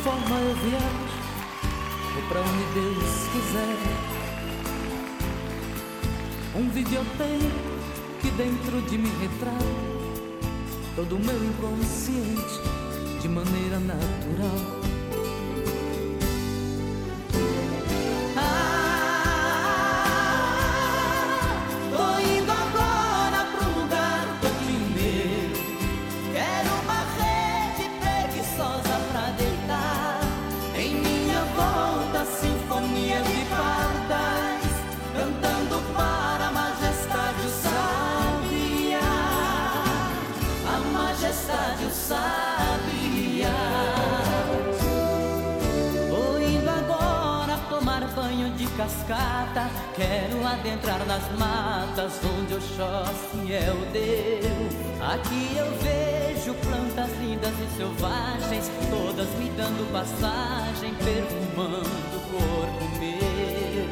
forma eu viajo, vou pra onde Deus quiser. Um videotape que dentro de mim retrata todo o meu inconsciente de maneira natural. Tô indo agora pro lugar do dinheiro. Quero uma rede preguiçosa pra deitar. Em minha volta, sinfonia de pardais, cantando para a majestade o sabiá. A majestade o sabiá. Vou indo agora tomar banho de cascata. Quero adentrar nas matas onde Oxóssi é o Deus. Aqui eu vejo plantas lindas e selvagens, todas me dando passagem, perfumando o corpo meu.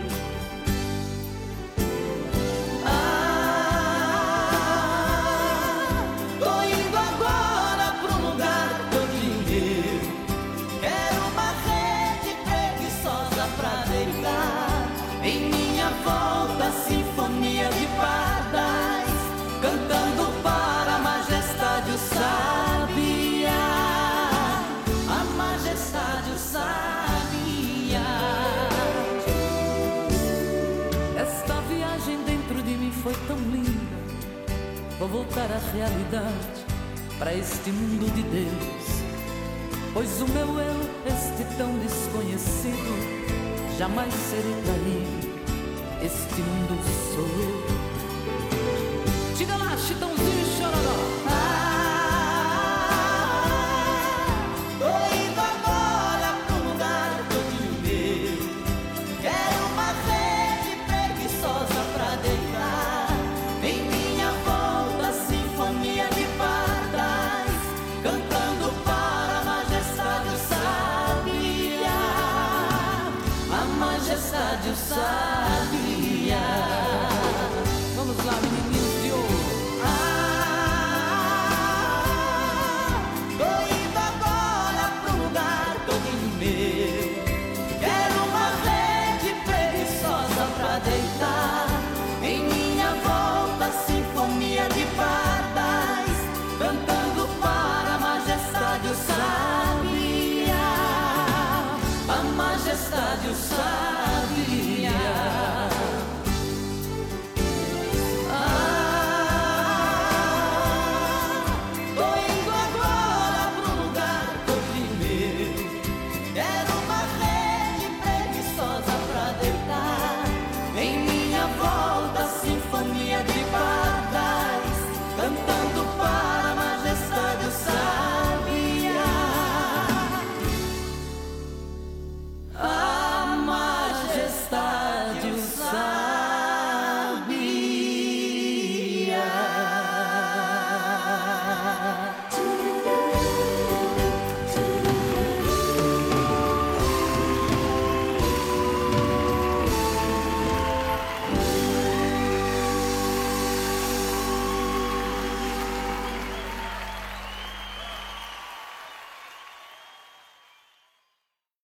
Tô indo agora pro lugar do dinheiro. Quero uma rede preguiçosa pra deitar. Em minha volta, sinfonia de pardais, cantando para a majestade o sabiá. A majestade o sabiá. Esta viagem dentro de mim foi tão linda. Vou voltar à realidade, pra este mundo de Deus. Pois o meu eu, este tão desconhecido, jamais serei traído. Este mundo sou eu.